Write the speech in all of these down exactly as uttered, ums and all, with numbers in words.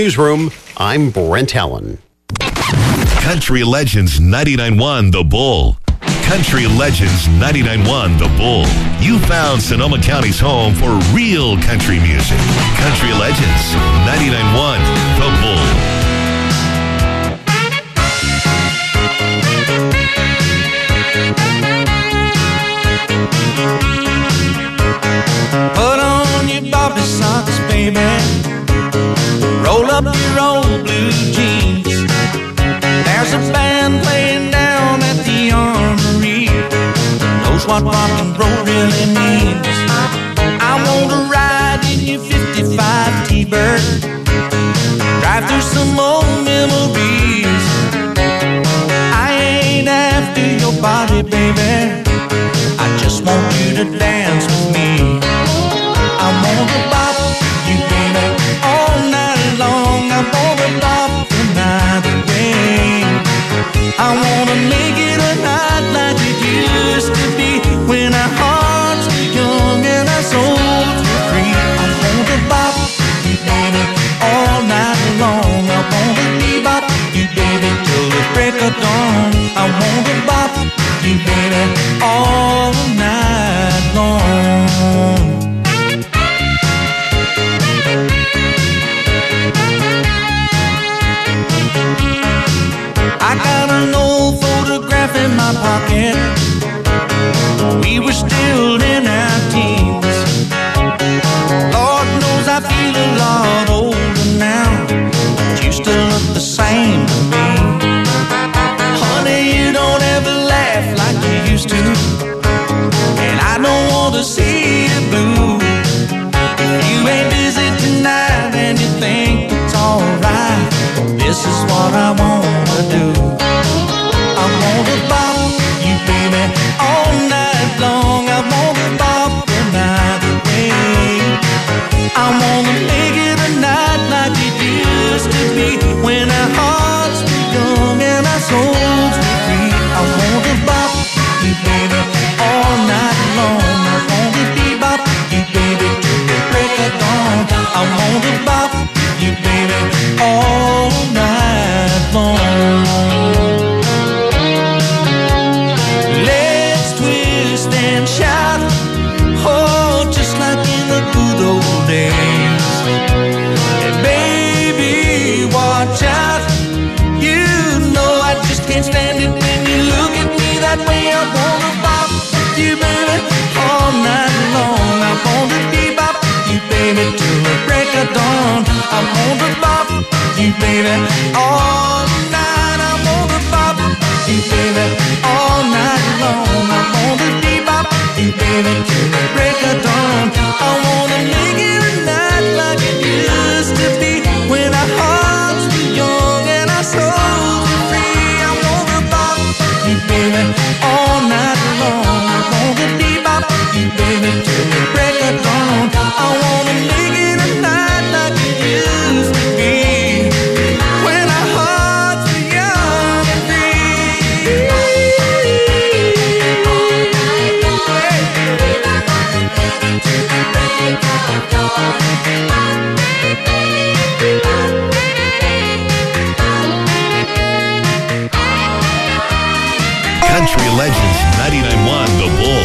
Newsroom, I'm Brent Allen. Country Legends ninety-nine point one The Bull. Country Legends ninety-nine point one The Bull. You found Sonoma County's home for real country music. Country Legends ninety-nine point one The Bull. Put on your Bobby socks, baby. Roll up your old blue jeans. There's a band playing down at the Armory. Knows what rock and roll really means. I want to ride in your fifty-five T-Bird, drive through some old memories. I ain't after your body, baby. I just want you to dance with me. I want to bop you, baby, all night long. I want to bop the night away. I want to make it a night like it used to be, when our hearts were young and our souls were free. I want to bop you, baby, all night long. I want to bebop you, baby, till the break of dawn. I want to bop you, baby, all night long. I got an old photograph in my pocket. We were still in our teens. Lord knows I feel a lot older now, but you still look the same to me. Honey, you don't ever laugh like you used to, and I don't want to see you blue. If you ain't busy tonight and you think it's alright, this is what I wanna do. I wanna bop you, baby, all night long. I wanna bop the night away. I wanna make it a night like it used to be, when our hearts were young and our souls were free. I wanna bop you, baby, all night long. I wanna bebop you, baby, till the break of dawn. I wanna bop you, baby, all night long. Let's twist and shout, oh, just like in the good old days. And baby, watch out, you know I just can't stand it when you look at me that way. I wanna bop you, baby, all night long. I wanna bebop you, baby, till the break of dawn. I wanna bop you, baby, all night. I wanna bop you, baby, all night long. I wanna bebop you, baby, till the break of dawn. I wanna make it a night like it used to be, when our hearts were young and our souls were free. I wanna bop you, baby, all night long. I wanna bebop you, baby, till the break of dawn. I wanna make it a night like it used to be, when our hearts were young and free. Country Legends ninety-nine point one The Bull.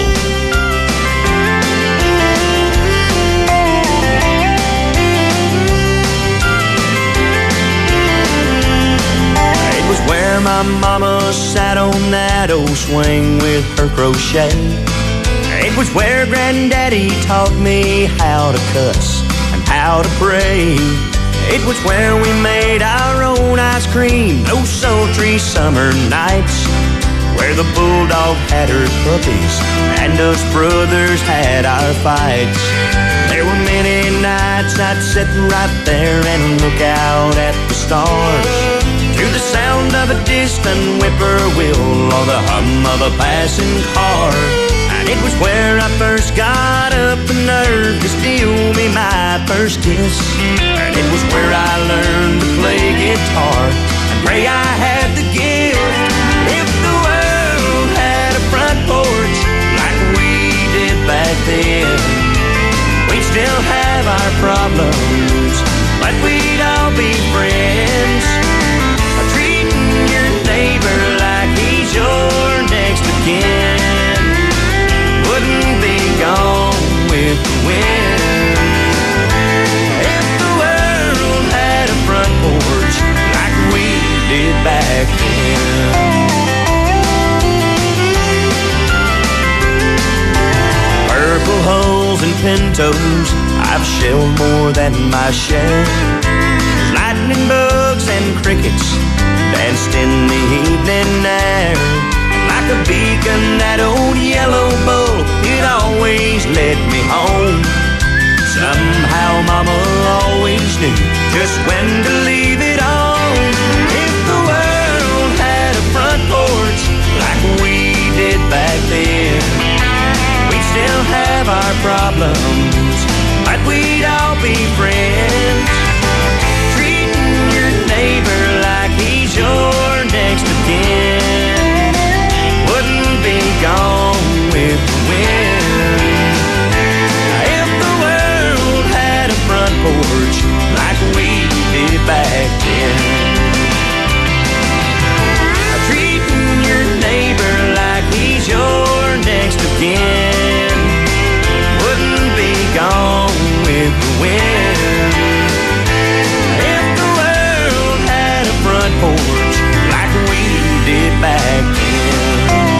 It was where my mama sat on that old swing with her crochet. It was where Granddaddy taught me how to cuss and how to pray. It was where we made our own ice cream those sultry summer nights, where the bulldog had her puppies and us brothers had our fights. There were many nights I'd sit right there and look out at the stars, to the sound of a distant whippoorwill or the hum of a passing car. And it was where I first got up the nerve to steal me my first kiss. And it was where I learned to play guitar and pray I had the gift. If the world had a front porch like we did back then, we'd still have our problems, but we'd all be mosquitoes, I've shelled more than my share. Lightning bugs and crickets danced in the evening air. And like a beacon, that old yellow bull, it always led me home. Somehow Mama always knew just when to leave it on. If the world had a front porch like we did back then, we'd still have our problems, but we'd all be friends. Treating your neighbor like he's your next of kin wouldn't be gone with the wind. If the world had a front porch like we did back then, treating your neighbor like he's your next of kin wouldn't be gone with the wind. If the world had a front porch like we did back then.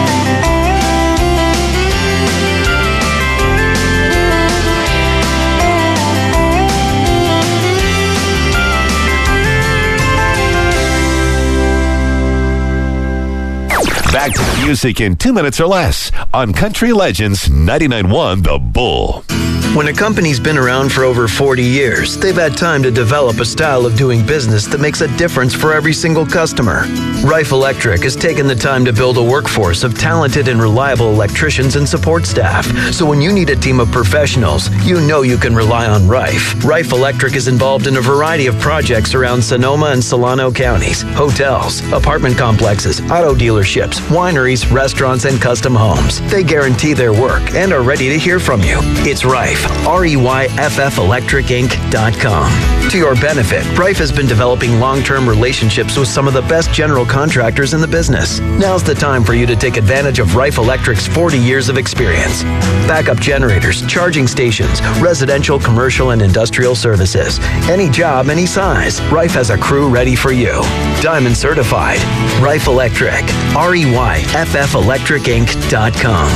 Back to the music in two minutes or less on Country Legends ninety-nine point one The Bull. When a company's been around for over forty years, they've had time to develop a style of doing business that makes a difference for every single customer. Rife Electric has taken the time to build a workforce of talented and reliable electricians and support staff. So when you need a team of professionals, you know you can rely on Rife. Rife Electric is involved in a variety of projects around Sonoma and Solano counties: hotels, apartment complexes, auto dealerships, wineries, restaurants, and custom homes. They guarantee their work and are ready to hear from you. It's Rife. R E Y F F Electric Inc dot com. To your benefit, Rife has been developing long-term relationships with some of the best general contractors in the business. Now's the time for you to take advantage of Rife Electric's forty years of experience. Backup generators, charging stations, residential, commercial, and industrial services. Any job, any size, Rife has a crew ready for you. Diamond certified. Rife Electric. R E Y F F Electric Inc dot com.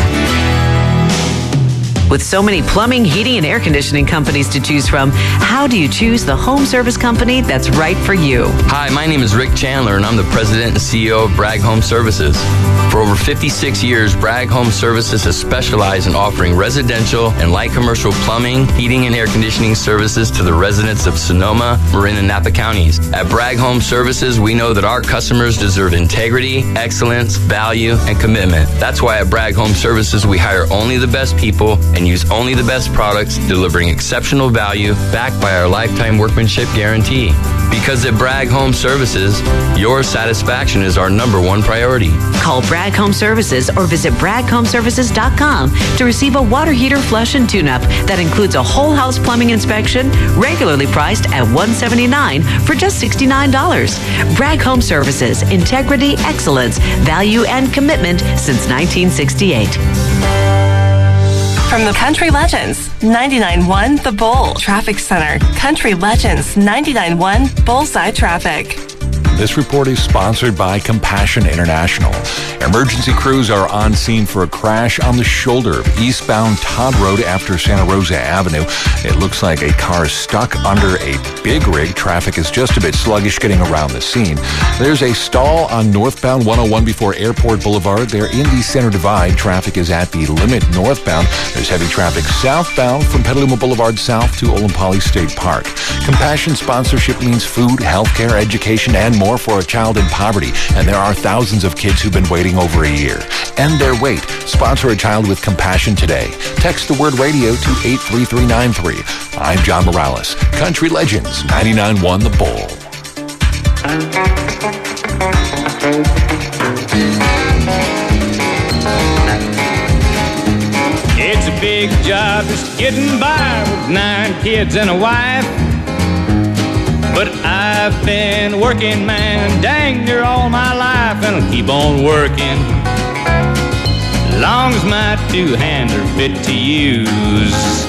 With so many plumbing, heating, and air conditioning companies to choose from, how do you choose the home service company that's right for you? Hi, my name is Rick Chandler, and I'm the president and C E O of Bragg Home Services. For over fifty-six years, Bragg Home Services has specialized in offering residential and light commercial plumbing, heating, and air conditioning services to the residents of Sonoma, Marin, and Napa counties. At Bragg Home Services, we know that our customers deserve integrity, excellence, value, and commitment. That's why at Bragg Home Services, we hire only the best people and use only the best products, delivering exceptional value backed by our lifetime workmanship guarantee. Because at Bragg Home Services, your satisfaction is our number one priority. Call Bragg Home Services or visit bragg home services dot com to receive a water heater flush and tune-up that includes a whole house plumbing inspection, regularly priced at one hundred seventy-nine dollars for just sixty-nine dollars. Bragg Home Services, integrity, excellence, value, and commitment since nineteen sixty-eight. From the Country Legends ninety-nine point one The Bull Traffic Center. Country Legends ninety-nine point one Bullseye Traffic. This report is sponsored by Compassion International. Emergency crews are on scene for a crash on the shoulder of eastbound Todd Road after Santa Rosa Avenue. It looks like a car is stuck under a big rig. Traffic is just a bit sluggish getting around the scene. There's a stall on northbound one oh one before Airport Boulevard. There in the center divide. Traffic is at the limit northbound. There's heavy traffic southbound from Petaluma Boulevard south to Olampali State Park. Compassion sponsorship means food, healthcare, education, and more for a child in poverty, and there are thousands of kids who've been waiting over a year. End their wait. Sponsor a child with compassion today. Text the word radio to eight three three nine three. I'm John Morales. Country Legends ninety-nine point one The Bull. It's a big job just getting by with nine kids and a wife. But I've been working, man, dang near all my life, and I'll keep on working long as my two hands are fit to use.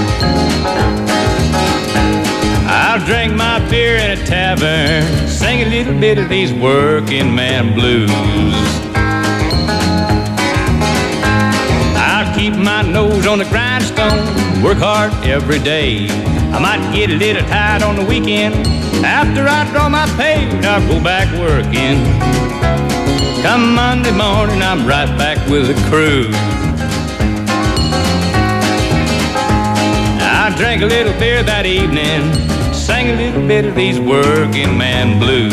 I'll drink my beer in a tavern, sing a little bit of these working man blues. I'll keep my nose on the grindstone, work hard every day. I might get a little tired on the weekend. After I draw my pay, I'll go back working. Come Monday morning, I'm right back with the crew. I drank a little beer that evening, sang a little bit of these working man blues.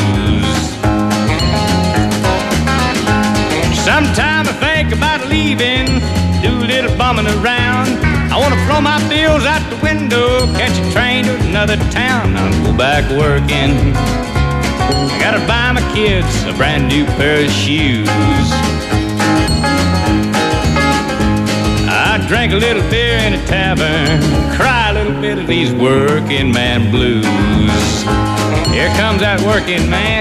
Sometime I think about leaving, do a little bumming around. I want to throw my bills out the window, catch a train to another town. I'll go back working. I gotta buy my kids a brand new pair of shoes. I drank a little beer in a tavern, cry a little bit of these working man blues. Here comes that working man.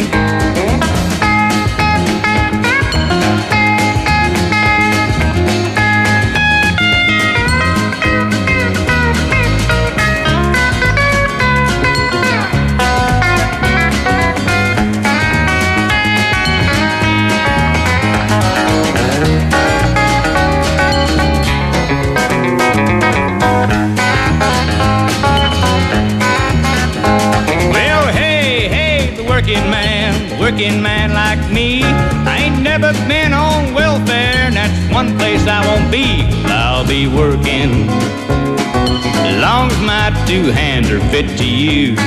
Working man like me, I ain't never been on welfare, and that's one place I won't be. I'll be working as long as my two hands are fit to use.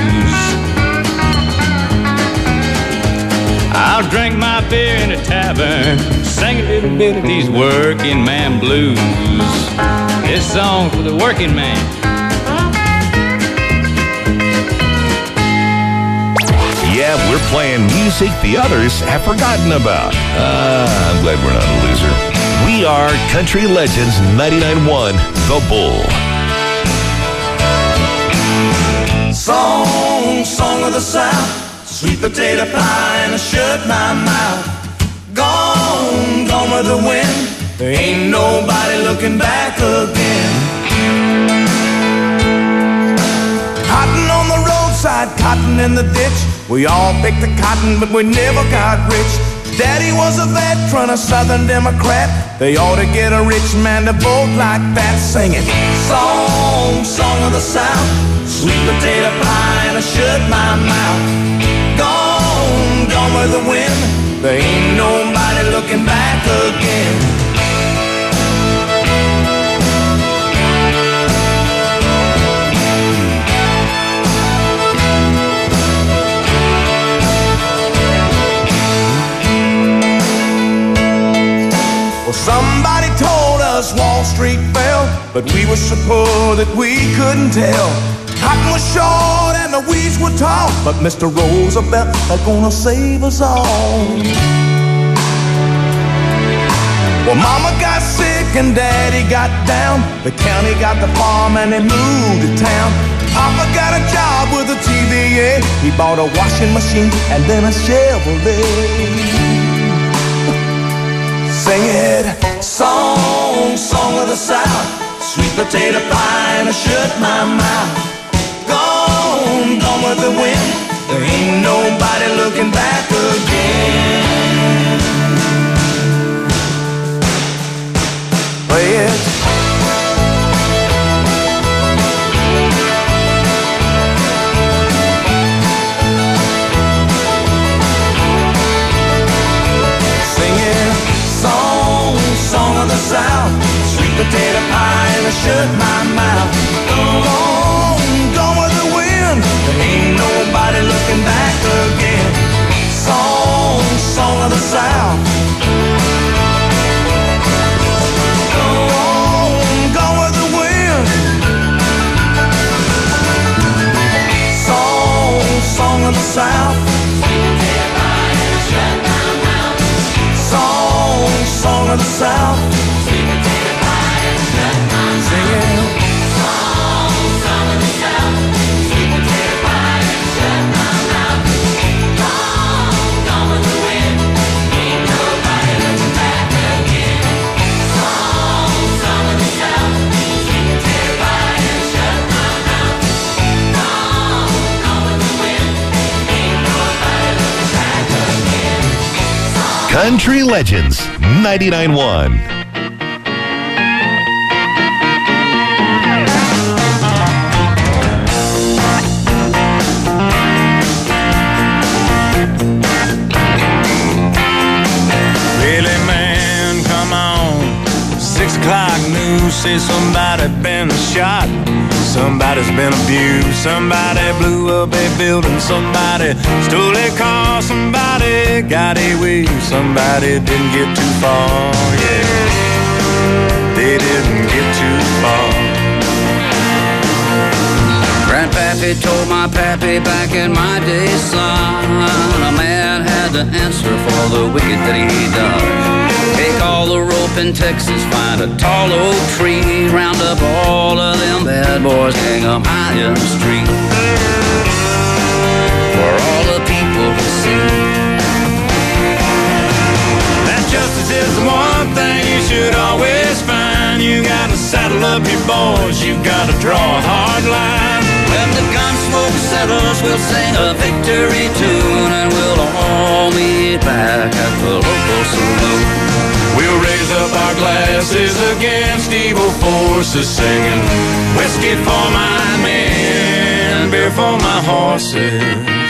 I'll drink my beer in a tavern, sing a little bit of these working man blues. This song's for the working man. Yeah, we're playing music the others have forgotten about. Ah, I'm glad we're not a loser. We are Country Legends ninety-nine point one, The Bull. Song, song of the South, sweet potato pie and I shut my mouth. Gone, gone with the wind, there ain't nobody looking back again. Cotton on the roadside, cotton in the ditch. We all picked the cotton, but we never got rich. Daddy was a veteran, a Southern Democrat. They ought to get a rich man to vote like that. Singing song, song of the South, sweet potato pie and I shut my mouth. Gone, gone with the wind, there ain't nobody looking back again. Well, somebody told us Wall Street fell, but we were so poor that we couldn't tell. Cotton was short and the weeds were tall, but Mister Roosevelt is gonna save us all. Well, Mama got sick and Daddy got down. The county got the farm and they moved to town. Papa got a job with a T V A. He bought a washing machine and then a Chevrolet. Sing it, song, song of the South, sweet potato pie and I shut my mouth. Gone, gone with the wind, there ain't nobody looking back again. Play it. Song of the South, sweet potato pie and I shut my mouth. Gone, gone with the wind, there ain't nobody looking back again. Song, song of the South. Gone, gone with the wind. Song, song of the South. Song, song of the South. Sweet potato pie and shut my mouth. Singing. Song, song of the South. Sweet potato pie and shut my mouth. Gone, gone with the wind. Ain't nobody looking back again. Song, song of the South. Sweet potato pie and shut my mouth. Gone, gone with the wind. Ain't nobody looking back again. Country Legends ninety-nine point one. say somebody been shot, somebody's been abused, somebody blew up a building, somebody stole a car, somebody got away, somebody didn't get too far, yeah, they didn't get too far. Grandpappy told my pappy back in my day, son, a man had to answer for the wicked that he done. Take all the rope in Texas, find a tall oak tree, round up all of them bad boys, hang them high in the street, for all the people to see. That justice is the one thing you should always find. You gotta saddle up your boys, you gotta draw a hard line. When the gunsmoke settles, we'll sing a victory tune, and we'll all meet back at the local saloon. We'll raise up our glasses against evil forces, singing whiskey for my men, beer for my horses.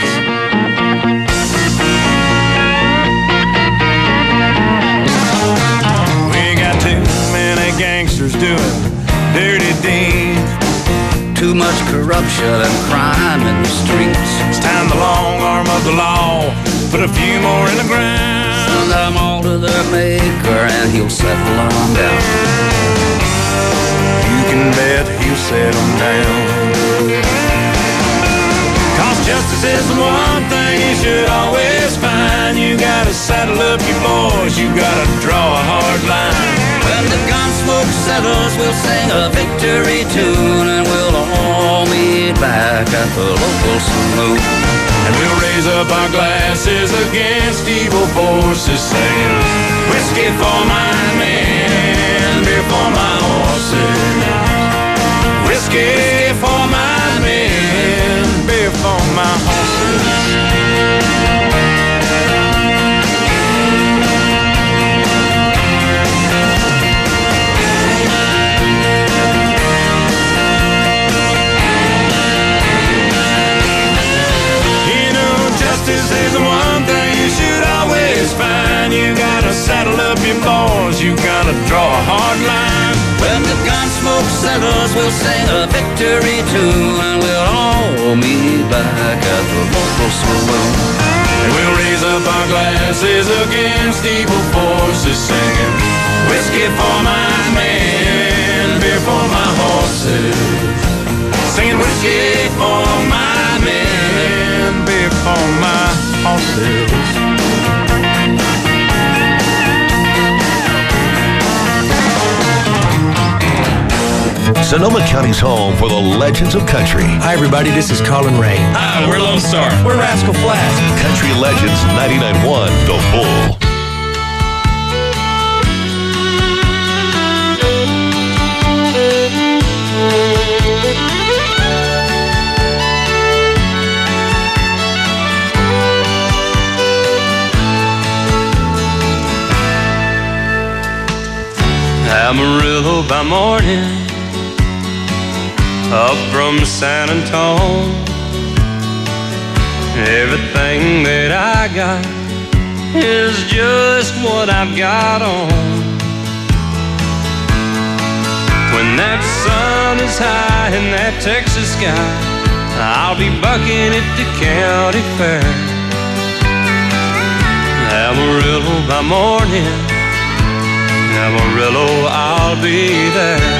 We got too many gangsters doing dirty deeds, too much corruption and crime in the streets. It's time the long arm of the law put a few more in the ground. Send them all to their maker and he'll settle them down. You can bet he'll set them down. Cause justice is the one thing you should always find. You gotta saddle up your boys, you gotta draw a hard line. When the gunsmoke settles, we'll sing a victory tune, and we'll all meet back at the local saloon. And we'll raise up our glasses against evil forces, saying whiskey for my men, beer for my horses. Whiskey for my men, beer for my horses. Justice is the one thing you should always find. You gotta saddle up your boys, you gotta draw a hard line. When the gunsmoke settles, we'll sing a victory tune, and we'll all meet back at the local saloon. And we'll raise up our glasses against evil forces, singing whiskey for my men, beer for my horses. Singing whiskey for my men, beer for my horses. Sonoma County's home for the legends of country. Hi, everybody. This is Colin Ray. Hi, we're Lone Star. We're Rascal Flatts. Country Legends ninety-nine point one, The Bull. Amarillo by morning, up from San Antone. Everything that I got is just what I've got on. When that sun is high in that Texas sky, I'll be bucking at the county fair. Amarillo by morning, Amarillo, I'll be there.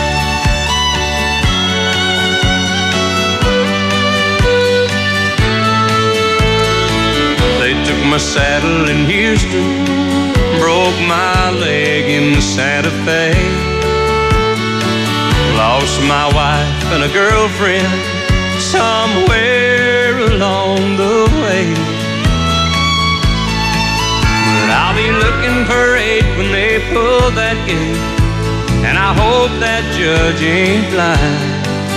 They took my saddle in Houston, broke my leg in Santa Fe, lost my wife and a girlfriend somewhere along the way. But I'll be looking for eight when they pull that gate, and I hope that judge ain't blind.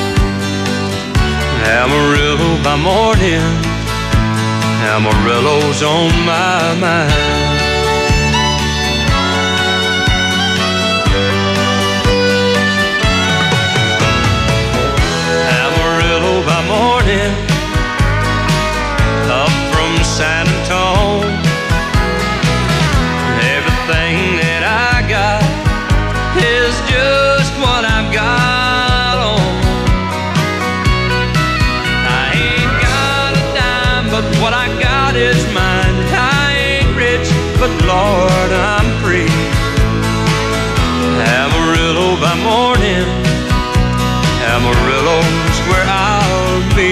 Amarillo by morning, Amarillo's on my mind. Amarillo by morning, up from San Antone. Everything that I got is just what God is mine. I ain't rich, but Lord, I'm free. Amarillo by morning, Amarillo's where I'll be.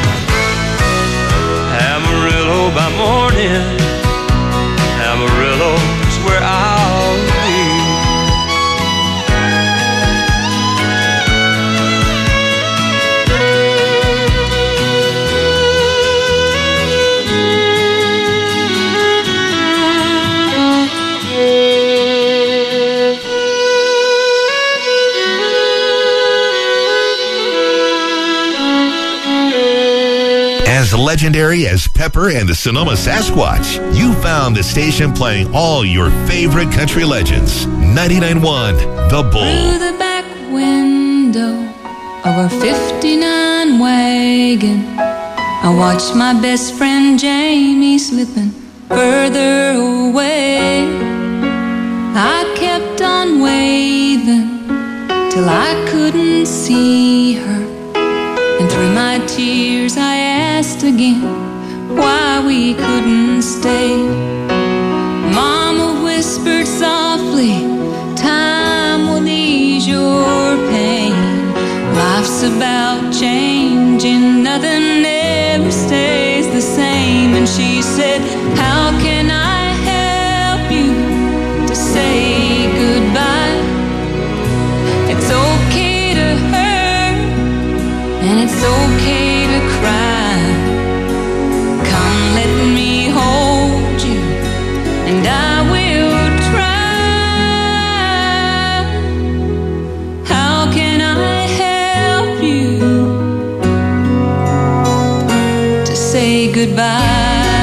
Amarillo by morning, Amarillo's where I'll be. As legendary as Pepper and the Sonoma Sasquatch, you found the station playing all your favorite country legends. ninety-nine point one The Bull. Through the back window of our fifty-nine wagon, I watched my best friend Jamie slipping further away. I kept on waving till I couldn't see her, and through my tears I asked again why we couldn't stay. Mama whispered softly, time will ease your pain. Life's about changing, nothing ever stays the same. And she said, how can I help you to say goodbye? It's okay to hurt, and it's okay to cry. Come, let me hold you, and I will try. How can I help you to say goodbye?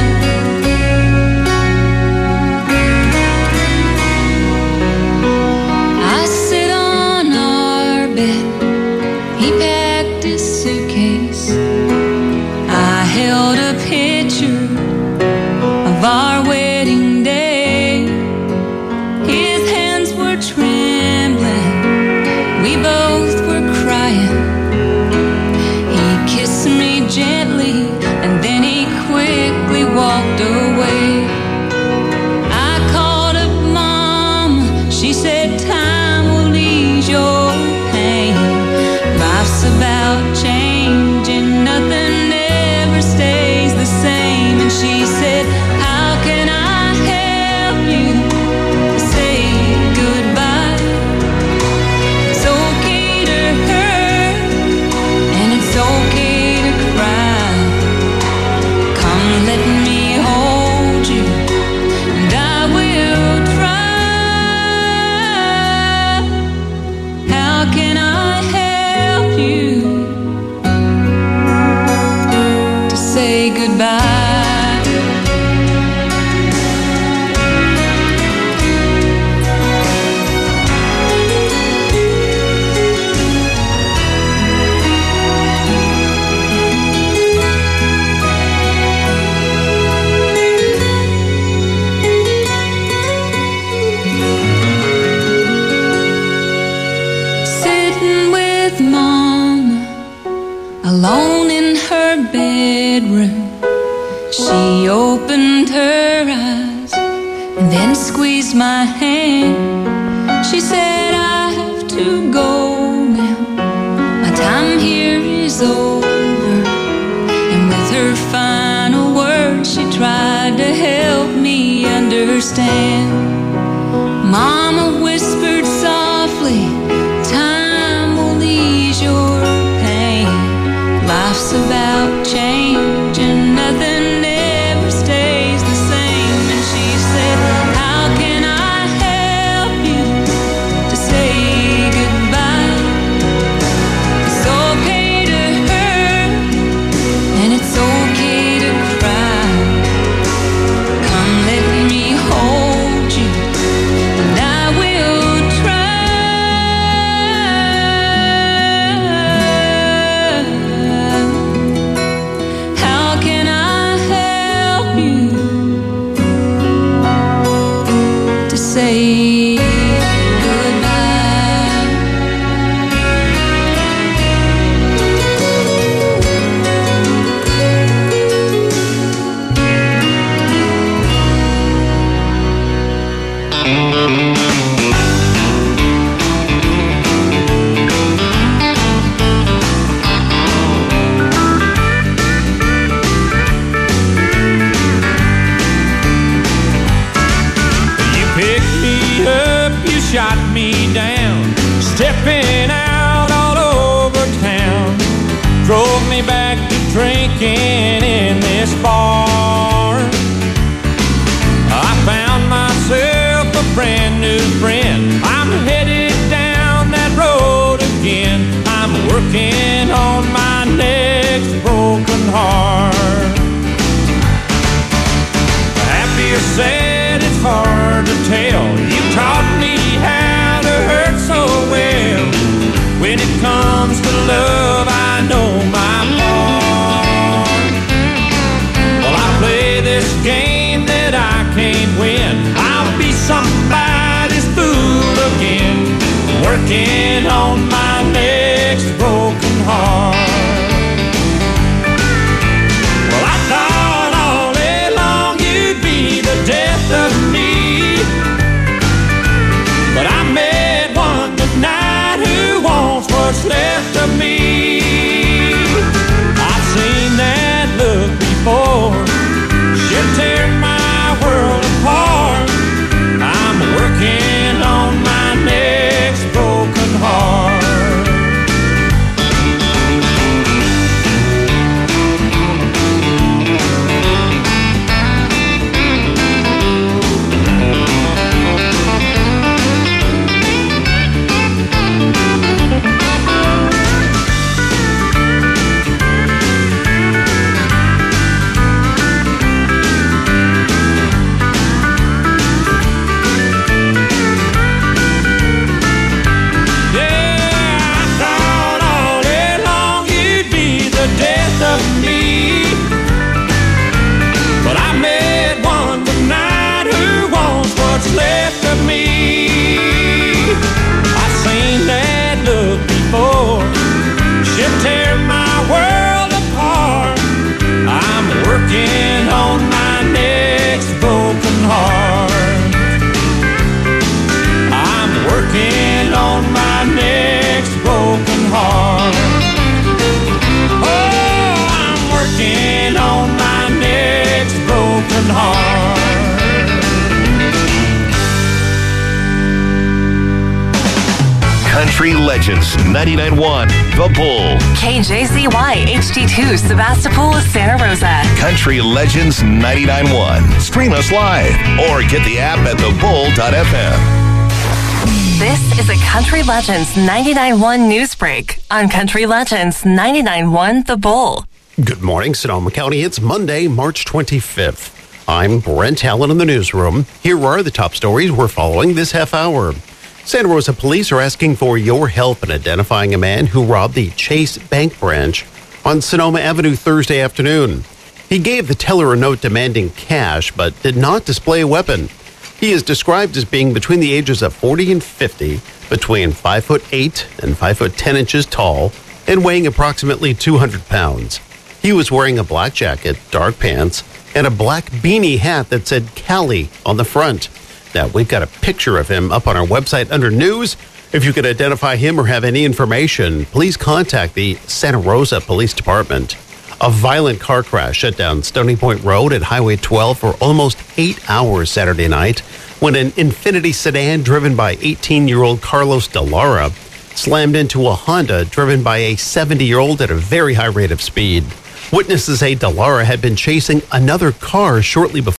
I sit on our bed, he packed his suitcase. I held a picture of our wedding day. His hands were trembling, we both were crying. He kissed me gently, and then he quickly walked away. I called up Mom, she said time will ease your pain. Life's about changing, nothing ever stays the same. And she said, how can I help you to say goodbye? It's okay to hurt, and it's okay to cry. Come, let me hold you, and I will try. How can I help you to say goodbye? Sitting with Mama alone in her bedroom, she opened her eyes and then squeezed my hand. She said, I have to go now, my time here is over. And with her final words, she tried to help me understand. Mama whispered softly, time will ease your pain. Life's about change, and nothing ever stays the same. And she said, how can I help you to say goodbye? It's okay to hurt, and it's okay to cry. Come, let me hold you, and I will try. working on my next broken heart. Happy or sad, it's hard to tell. You taught me how to hurt so well. When it comes to love, I know my part. Well, I play this game that I can't win. I'll be somebody's fool again, working on my next broken heart. Well, I thought all day long you'd be the death of me, but I met one tonight who wants what's left of me. I've seen that look before. She'll tear my world apart. I'm working on my next broken heart. Working on my next broken heart. I'm working on my next broken heart. Oh, I'm working on my next broken heart. Country Legends ninety-nine point one, The Bull. K J Z Y H D two, Sebastopol, Santa Rosa. Country Legends ninety-nine point one. Stream us live or get the app at the bull dot f m. This is a Country Legends ninety-nine point one news break on Country Legends ninety-nine point one The Bull. Good morning, Sonoma County. It's Monday, March twenty-fifth. I'm Brent Allen in the newsroom. Here are the top stories we're following this half hour. Santa Rosa police are asking for your help in identifying a man who robbed the Chase Bank branch on Sonoma Avenue Thursday afternoon. He gave the teller a note demanding cash, but did not display a weapon. He is described as being between the ages of forty and fifty, between five foot eight and five foot ten inches tall, and weighing approximately two hundred pounds. He was wearing a black jacket, dark pants, and a black beanie hat that said Cali on the front. Now, we've got a picture of him up on our website under news. If you could identify him or have any information, please contact the Santa Rosa Police Department. A violent car crash shut down Stony Point Road at Highway twelve for almost eight hours Saturday night when an Infiniti sedan driven by eighteen-year-old Carlos Delara slammed into a Honda driven by a seventy-year-old at a very high rate of speed. Witnesses say Delara had been chasing another car shortly before